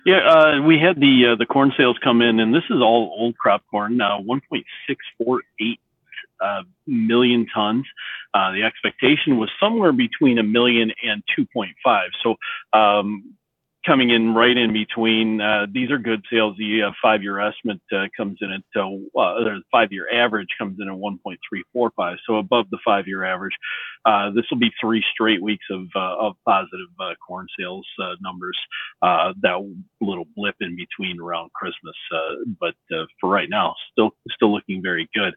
Yeah, we had the corn sales come in, and this is all old crop corn. 1.648 million tons. The expectation was somewhere between a million and 2.5. So coming in right in between. These are good sales. The 5-year estimate comes in at the 5-year average comes in at 1.345, so above the 5-year average. This will be 3 straight weeks of positive corn sales numbers. That little blip in between around Christmas, but for right now, still looking very good.